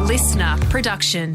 listener production.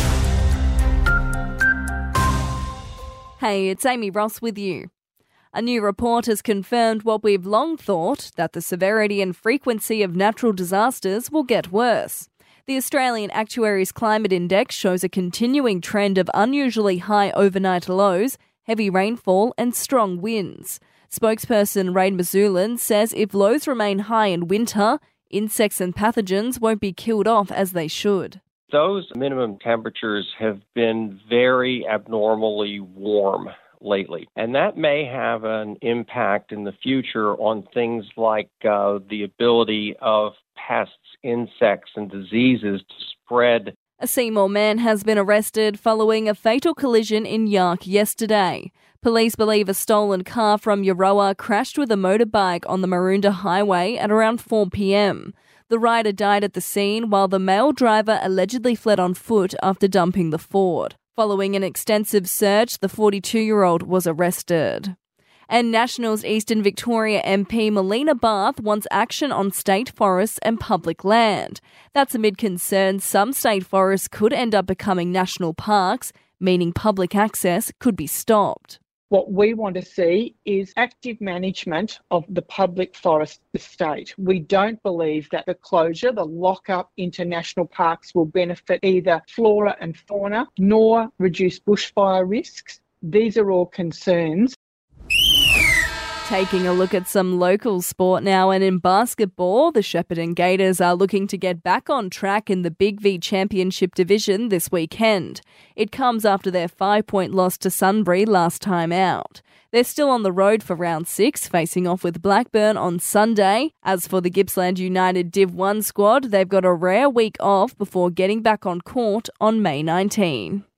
Hey, it's Amy Ross with you. A new report has confirmed what we've long thought, that the severity and frequency of natural disasters will get worse. The Australian Actuaries Climate Index shows a continuing trend of unusually high overnight lows, heavy rainfall and strong winds. Spokesperson Ray Mazulan says if lows remain high in winter, insects and pathogens won't be killed off as they should. Those minimum temperatures have been very abnormally warm lately, and that may have an impact in the future on things like the ability of pests, insects, and diseases to spread. A Seymour man has been arrested following a fatal collision in Yark yesterday. Police believe a stolen car from Euroa crashed with a motorbike on the Maroondah Highway at around 4 p.m. The rider died at the scene while the male driver allegedly fled on foot after dumping the Ford. Following an extensive search, the 42-year-old was arrested. And Nationals Eastern Victoria MP Melina Barth wants action on state forests and public land. That's amid concerns some state forests could end up becoming national parks, meaning public access could be stopped. What we want to see is active management of the public forest estate. We don't believe that the closure, the lock-up into national parks will benefit either flora and fauna nor reduce bushfire risks. These are all concerns. Taking a look at some local sport now, and in basketball, the Shepparton Gators are looking to get back on track in the Big V Championship division this weekend. It comes after their 5-point loss to Sunbury last time out. They're still on the road for round 6, facing off with Blackburn on Sunday. As for the Gippsland United Div 1 squad, they've got a rare week off before getting back on court on May 19.